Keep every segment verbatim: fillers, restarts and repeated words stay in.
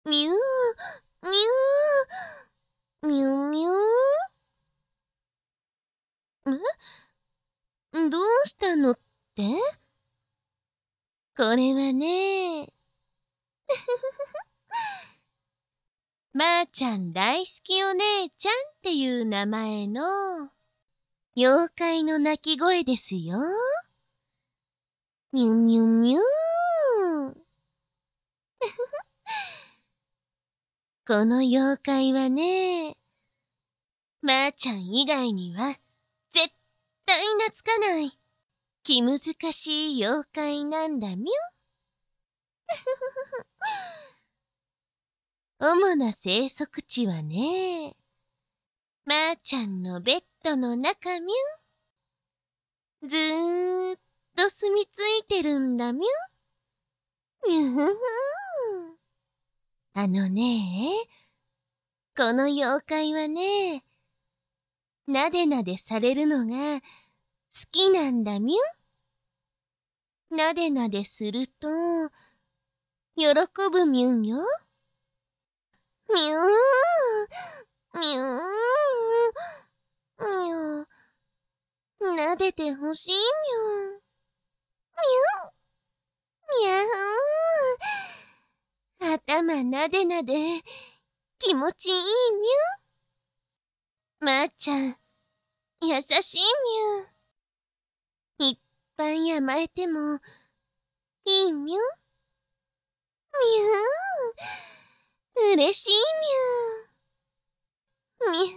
みゅー、みゅー、みゅみゅー。ん？どうしたのって？これはね、まーちゃん大好きお姉ちゃんっていう名前の妖怪の鳴き声ですよ。みゅみゅみゅー。この妖怪はね、まーちゃん以外には絶対懐かない気難しい妖怪なんだみゅん。主な生息地はね、まーちゃんのベッドの中みゅん。ずーっと住み着いてるんだみゅん。みゅふふん。あのね、この妖怪はね、なでなでされるのが好きなんだみゅん。なでなですると、喜ぶみゅんよ。みゅー、みゅー、みゅー。なでてほしいみゅん。みゅー、みゃー。頭なでなで気持ちいいみゅん。まーちゃん、優しいみゅん。いっぱい甘えてもいいみゅん。みゅー、嬉しいみゅん。みゅ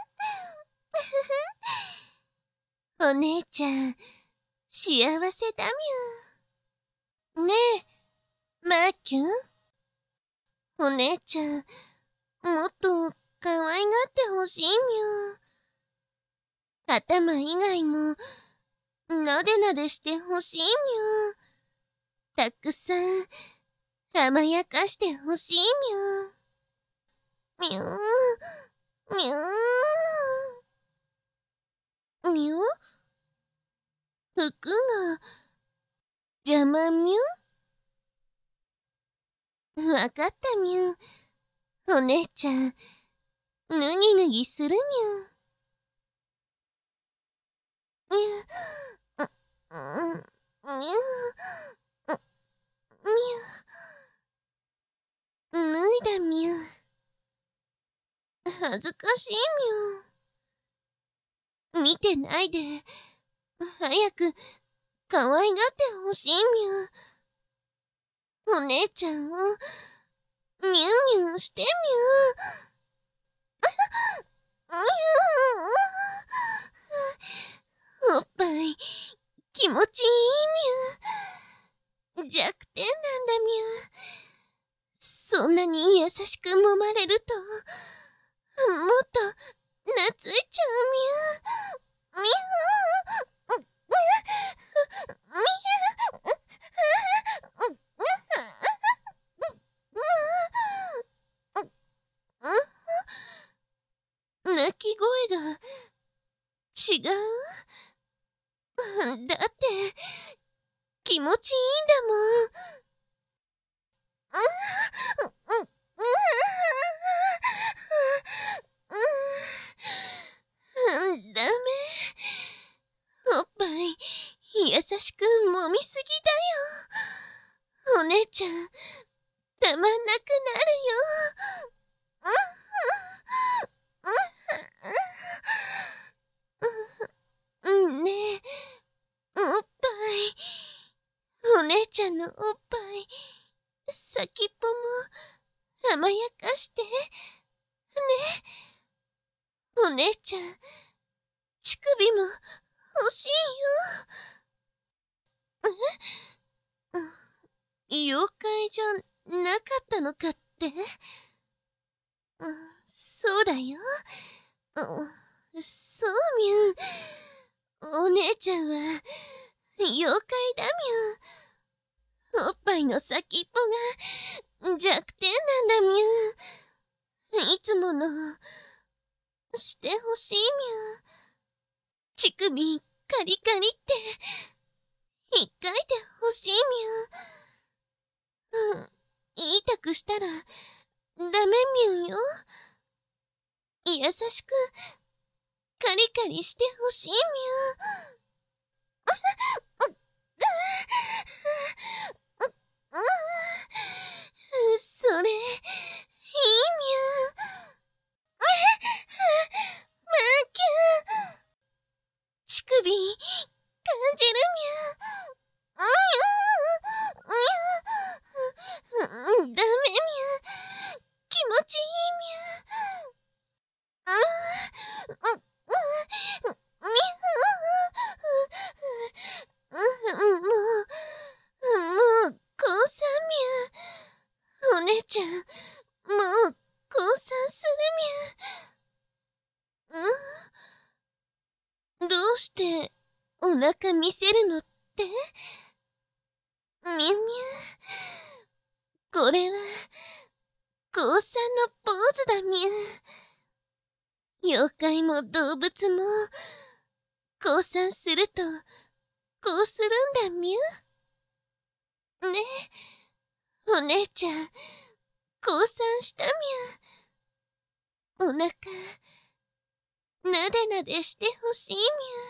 ー。お姉ちゃん、幸せだみゅん。ねえ、マーキュン。お姉ちゃん、もっと可愛がってほしいみゅん。頭以外も、なでなでしてほしいみゅん。たくさん、甘やかしてほしいみゅん。みゅん、みゅん。みゅん？服が、邪魔みゅん。わかったみゅん。お姉ちゃん、ぬぎぬぎするみゅん。みゅん、う、う、みゅん、う、みゅん。脱いだみゅん。恥ずかしいみゅん。見てないで、早く可愛がってほしいみゅん。お姉ちゃんを、みゅんみゅんしてみゅん。みゅん。おっぱい、気持ちいいみゅん。弱点なんだみゅん。そんなに優しく揉まれると、もっと懐いちゃうみゅん。みゅん。みゅん。鳴き声が違う？だって気持ちいいんだもん。う、う、う、う、う、ダメ。おっぱい優しく揉みすぎだよ。お姉ちゃん、たまんなくなるよ。うん、ねえ、おっぱい。お姉ちゃんのおっぱい、先っぽも甘やかして。ね。お姉ちゃん、乳首も欲しいよ。え？妖怪じゃなかったのかって？うん、そうだよ。うん、そうみゅん。お姉ちゃんは妖怪だみゅん。おっぱいの先っぽが弱点なんだみゅん。いつものしてほしいみゅん。乳首カリカリって引っかいてほしいみゅん。うん、痛くしたらダメみゅんよ。優しく、カリカリしてほしいみゅん。それ、いいみゅん。マーキュン。乳首、感じるみゅん。ダメみゅん。気持ちいいみゅん。もう、もう、降参みゅん。お姉ちゃん、もう、降参するみゅん。ん？どうして、お腹見せるのって？みゅんみゅん。これは、降参のポーズだみゅん。妖怪も動物も、降参すると、こうするんだみゅん。ねえ、お姉ちゃん、降参したみゅん。お腹、なでなでしてほしい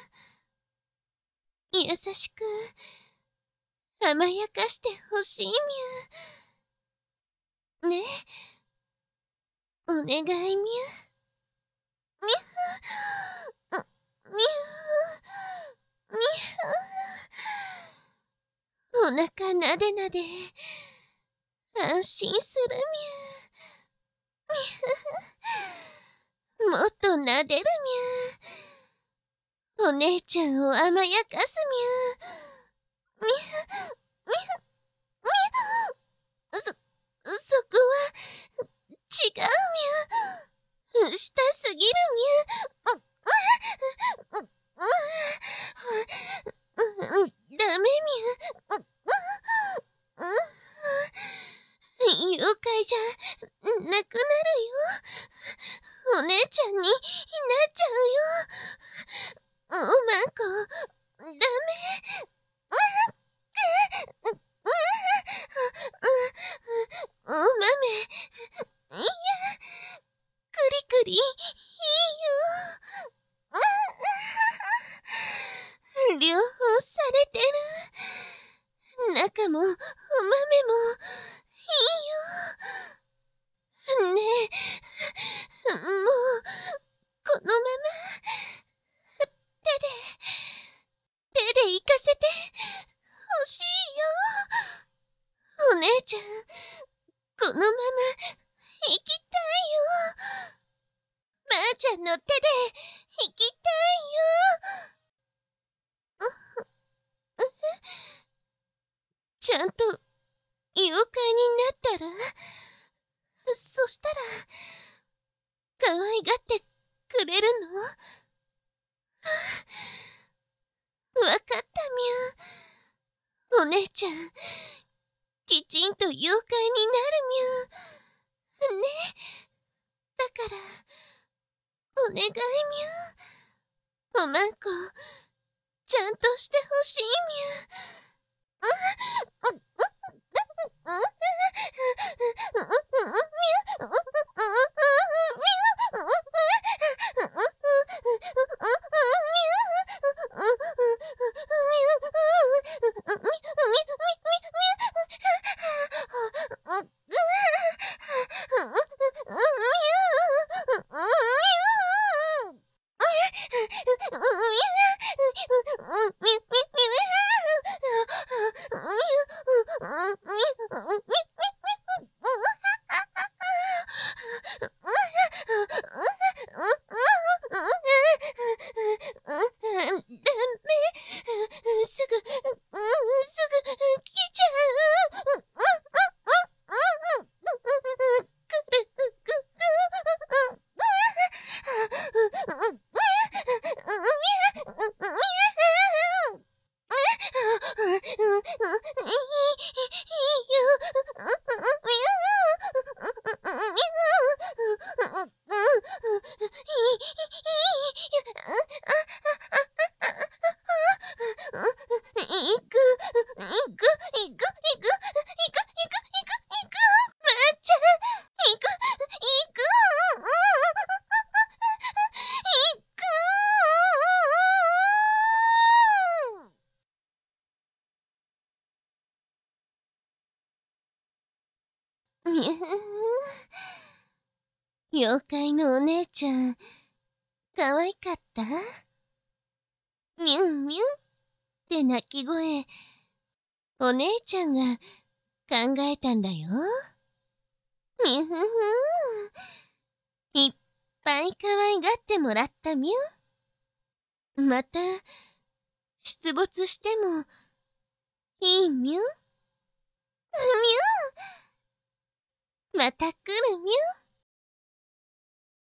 みゅん。優しく、甘やかしてほしいみゅん。ねえ、お願いみゅん。みゅん。みゅん。みゅん。お腹なでなで、安心するみゅん。もっとなでるみゅん。お姉ちゃんを甘やかすみゅん。みゅん。みゅん。みゅん。そ、そこは、違うみゅん。したすぎるみゅん。ダメみゅん。妖怪じゃなくなるよ。お姉ちゃんになっちゃうよ。おまんこ、ダメ。お豆、いや、くりくり、いいよ。両方されてる。中も、お豆も、いいよ。ねえ、もう、このまま、手で、手で行かせて、ほしいよ。お姉ちゃん、このまま、行きたいよ。まーちゃんの手で、行きたいよ。ちゃんと、妖怪になったら、そしたら、可愛がってくれるの？わかったみゅん。お姉ちゃん、きちんと妖怪になるみゅん。ね。だから、お願いみゅん。おまんこ、ちゃんとしてほしいみゅん。 みゅふふ。妖怪のお姉ちゃん、かわいかった？みゅんみゅんって鳴き声、お姉ちゃんが考えたんだよ。みゅふふ。いっぱい可愛がってもらったみゅん。また、出没してもいいみゅん。みゅん。また来るみゅん。